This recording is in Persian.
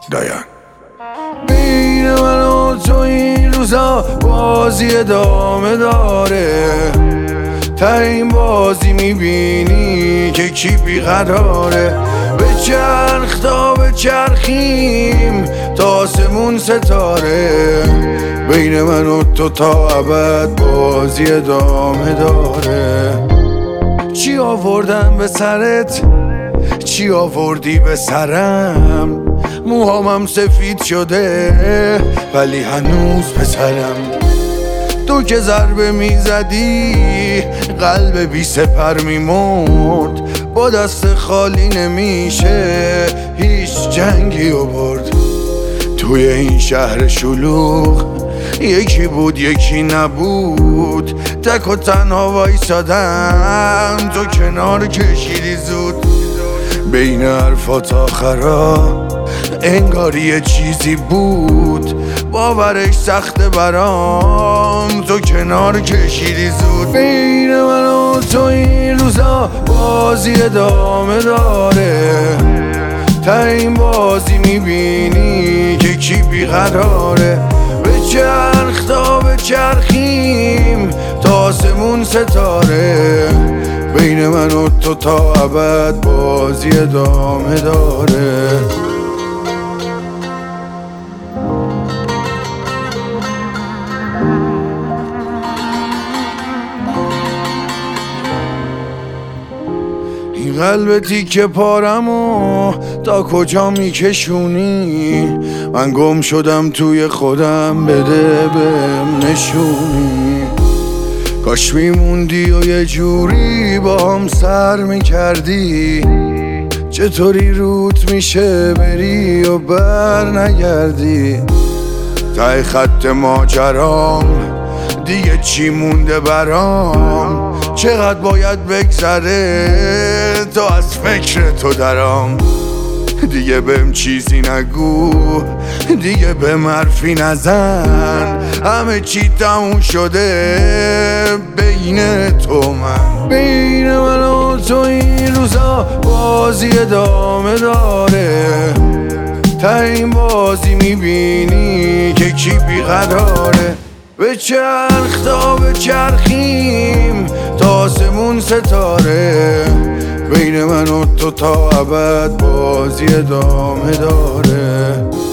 دایان. بین من و تو این روزا بازی ادامه داره، تا این بازی میبینی که کی بیقراره. به چرخ تا به چرخیم تا آسمون ستاره، بین من و تو تا ابد بازی ادامه داره. چی آوردم به سرت، چی آوردی به سرم، موهامم سفید شده ولی هنوز پسرم. تو که ضربه میزدی قلب بی سپر میمرد، با دست خالی نمیشه هیچ جنگی و برد. توی این شهر شلوغ یکی بود یکی نبود، تک و تنها وایسادم تو کنار کشیدی زود. بین حرفات آخرا انگاری یه چیزی بود، باورش سخته برام تو کنار کشیدی زود. بین من و تو این روزا بازی ادامه داره، تا این بازی میبینی که کی بیقراره. به چرخ تا به چرخیم تا آسمون ستاره، بین من و تو تا ابد بازی ادامه داره. این قلب تیکه پارمو تا کجا میکشونی، من گم شدم توی خودم، بده بهم نشونی. کاش میموندی و یه جوری با هم سر میکردی، چطوری روت میشه بری و بر نگردی. ته خط ماجرام دیگه چی مونده برام، چقدر باید بگذره تا از فکر تو درام. دیگه بهم چیزی نگو، دیگه بهم حرفی نزن، همه چی تموم شده بین تو من. بین من و تو این روزا بازی ادامه داره، تا این بازی میبینی که کی بیقراره. به چرخ تا به چرخیم تا آسمون ستاره، بین من و تو تا ابد بازی ادامه داره.